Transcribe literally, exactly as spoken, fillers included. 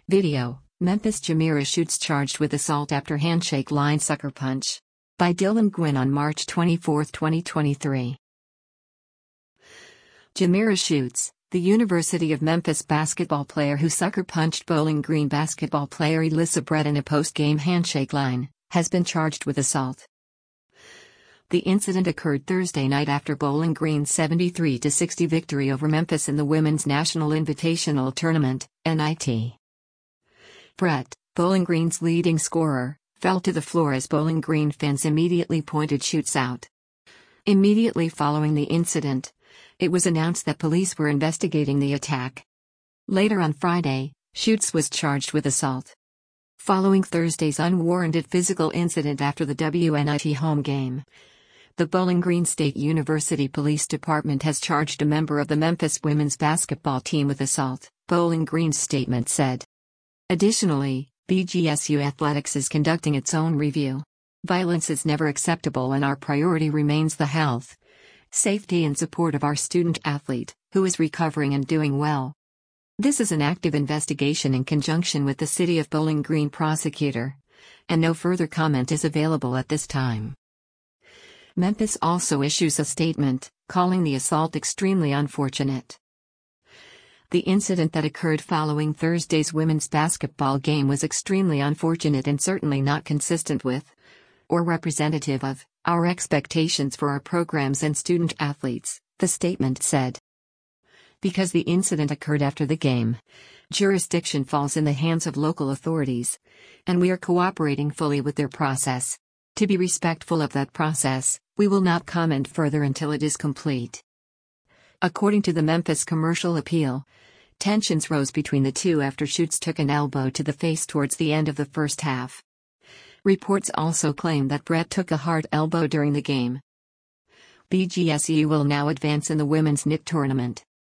Video: Memphis Jamira shoots charged with assault after handshake line sucker punch. By Dylan Gwynn on March twenty-fourth, twenty twenty-three. Jamira Shoots, the University of Memphis basketball player who sucker punched Bowling Green basketball player Elissa Brett in a post-game handshake line, has been charged with assault. The incident occurred Thursday night after Bowling Green's seventy-three to sixty victory over Memphis in the Women's National Invitational Tournament, N I T. Brett, Bowling Green's leading scorer, fell to the floor as Bowling Green fans immediately pointed Shoots out. Immediately following the incident, it was announced that police were investigating the attack. Later on Friday, Shoots was charged with assault. Following Thursday's unwarranted physical incident after the W N I T home game, the Bowling Green State University Police Department has charged a member of the Memphis women's basketball team with assault, Bowling Green's statement said. Additionally, B G S U Athletics is conducting its own review. Violence is never acceptable and our priority remains the health, safety and support of our student athlete, who is recovering and doing well. This is an active investigation in conjunction with the City of Bowling Green prosecutor, and no further comment is available at this time. Memphis also issues a statement, calling the assault extremely unfortunate. The incident that occurred following Thursday's women's basketball game was extremely unfortunate and certainly not consistent with, or representative of, our expectations for our programs and student athletes, the statement said. Because the incident occurred after the game, jurisdiction falls in the hands of local authorities, and we are cooperating fully with their process. To be respectful of that process, we will not comment further until it is complete. According to the Memphis Commercial Appeal, tensions rose between the two after Shoots took an elbow to the face towards the end of the first half. Reports also claim that Brett took a hard elbow during the game. B G S U will now advance in the women's N I T tournament.